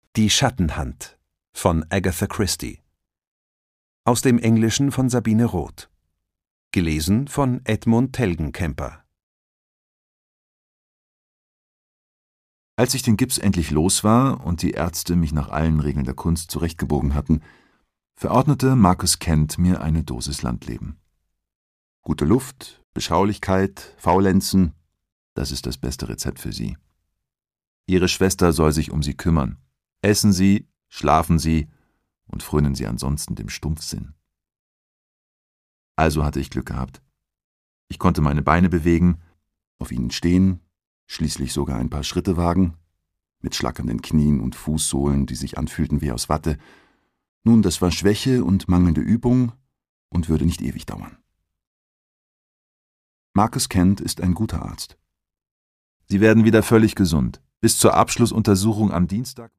Die Schattenhand von Agatha Christie. Aus dem Englischen von Sabine Roth. Gelesen von Edmund Telgenkemper. Als ich den Gips endlich los war und die Ärzte mich nach allen Regeln der Kunst zurechtgebogen hatten, verordnete Marcus Kent mir eine Dosis Landleben. Gute Luft, Beschaulichkeit, Faulenzen, das ist das beste Rezept für Sie. Ihre Schwester soll sich um Sie kümmern. Essen Sie, schlafen Sie und frönen Sie ansonsten dem Stumpfsinn. Also hatte ich Glück gehabt. Ich konnte meine Beine bewegen, auf ihnen stehen, schließlich sogar ein paar Schritte wagen, mit schlackernden Knien und Fußsohlen, die sich anfühlten wie aus Watte. Nun, das war Schwäche und mangelnde Übung und würde nicht ewig dauern. Marcus Kent ist ein guter Arzt. Sie werden wieder völlig gesund. Bis zur Abschlussuntersuchung am Dienstag